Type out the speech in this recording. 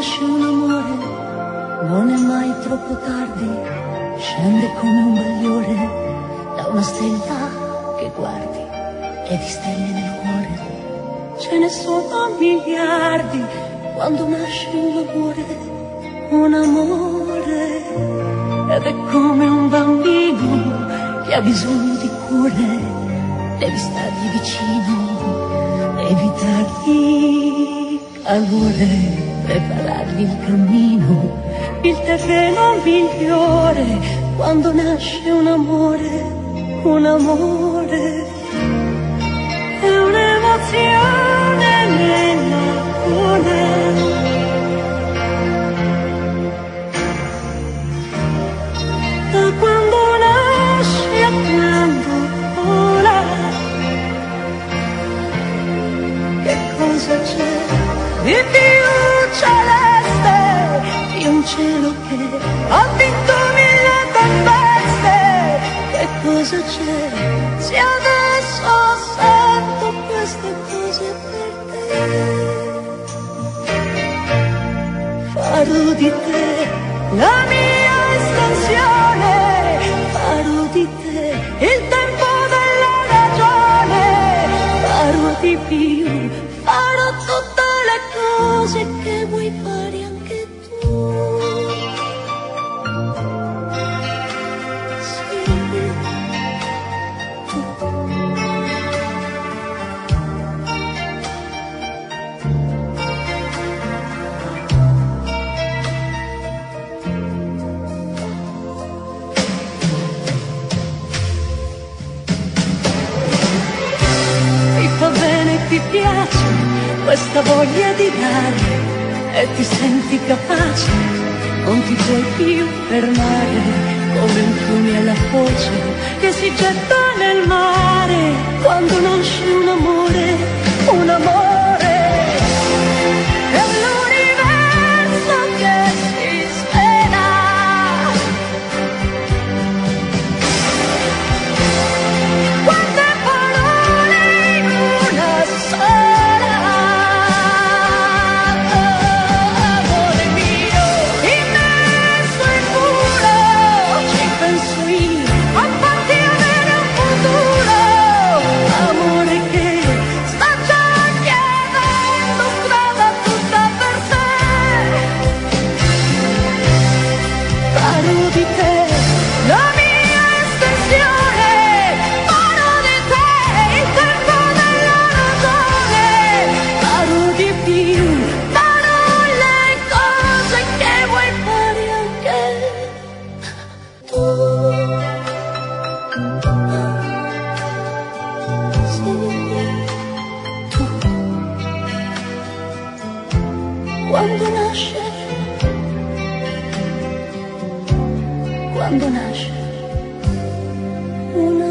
nasce un amore non è mai troppo tardi, scende come un bagliore da una stella che guardi e di stelle nel cuore ce ne sono miliardi. Quando nasce un amore, ed è come un bambino che ha bisogno di cure, devi stargli vicino, devi dargli calore, preparargli il cammino, il terreno migliore. Quando nasce un amore è un'emozione nella cuna. Da quando nasce a quando vola, che cosa c'è di più celeste di un cielo che ha vinto 1000 tempeste? Che cosa c'è se adesso sento queste cose per te? Farò di te la mia estensione, farò di te il tempo della ragione, farò di più, farò tutte le cose che vuoi fare anche tu. Sì, tu. Va bene, ti piace questa voglia di dare e ti senti capace, non ti puoi più fermare, come un fiume alla foce che si getta nel mare. Quando nasce un amore è l'universo che si svela. Quante parole in una sola, amore mio, immenso e puro, ci penso io a farti avere un futuro, amore che sta già chiedendo strada tutta per te. Farò di te la mia estensione, farò di te il tempo della ragione, farò di più, farò le cose che vuoi fare anche tu. Sì, tu. Quando nasce un